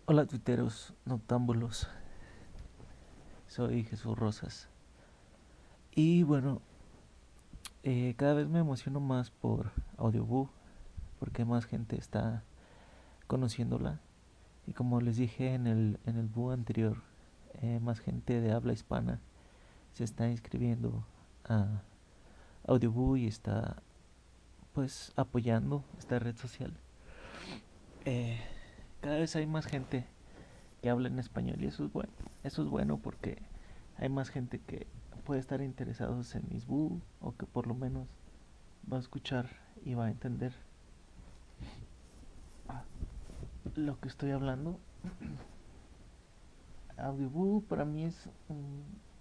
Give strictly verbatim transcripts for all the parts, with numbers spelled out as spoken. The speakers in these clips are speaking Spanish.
Hola tuiteros noctámbulos, soy Jesús Rosas. Y bueno, eh, cada vez me emociono más por Audioboo, porque más gente está conociéndola. Y como les dije en el, en el Boo anterior, eh, más gente de habla hispana se está inscribiendo a Audioboo y está pues apoyando esta red social. Eh, cada vez hay más gente que habla en español y eso es bueno. Eso es bueno porque hay más gente que puede estar interesados en mis bu o que por lo menos va a escuchar y va a entender lo que estoy hablando. Audioboo para mí es un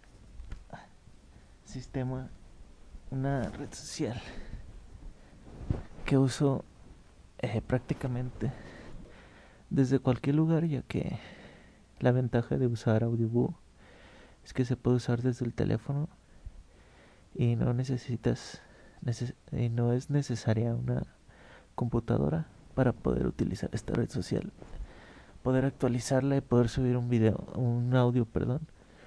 sistema, una red social que uso eh, prácticamente desde cualquier lugar, ya que la ventaja de usar Audioboo es que se puede usar desde el teléfono y no necesitas neces y no es necesaria una computadora para poder utilizar esta red social, poder actualizarla y poder subir un video, un audio, perdón.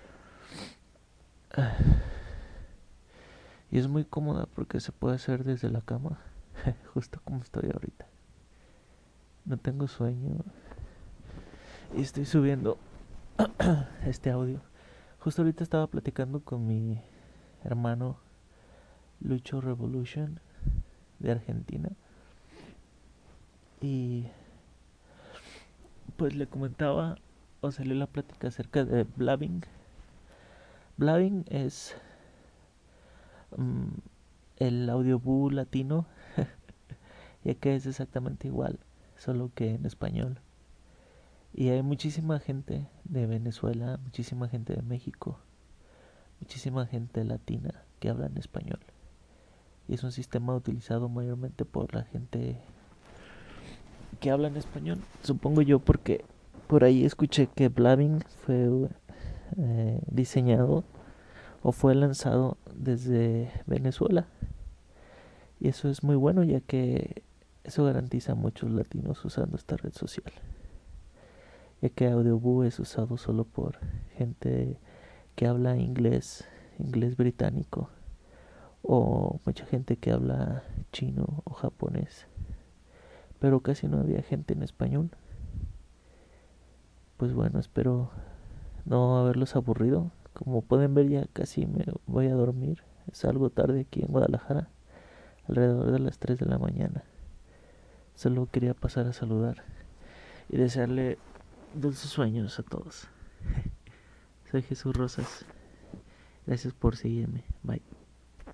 Y es muy cómoda porque se puede hacer desde la cama, justo como estoy ahorita. No tengo sueño y estoy subiendo este audio. Justo ahorita estaba platicando con mi hermano Lucho Revolution de Argentina y pues le comentaba o salió la plática acerca de blabbing. Blabbing es um, el audioboo latino, ya que es exactamente igual, solo que en español. Y hay muchísima gente de Venezuela, muchísima gente de México, muchísima gente latina que habla en español. Y es un sistema utilizado mayormente por la gente que habla en español. Supongo yo porque por ahí escuché que Blabbing fue eh, diseñado o fue lanzado desde Venezuela. Y eso es muy bueno, ya que eso garantiza a muchos latinos usando esta red social, ya que Audioboo es usado solo por gente que habla inglés, inglés británico, o mucha gente que habla chino o japonés, pero casi no había gente en español. Pues bueno, espero no haberlos aburrido. Como pueden ver, ya casi me voy a dormir. Es algo tarde aquí en Guadalajara, alrededor de las tres de la mañana. Solo quería pasar a saludar y desearle dulces sueños a todos. Soy Jesús Rosas. Gracias por seguirme. Bye.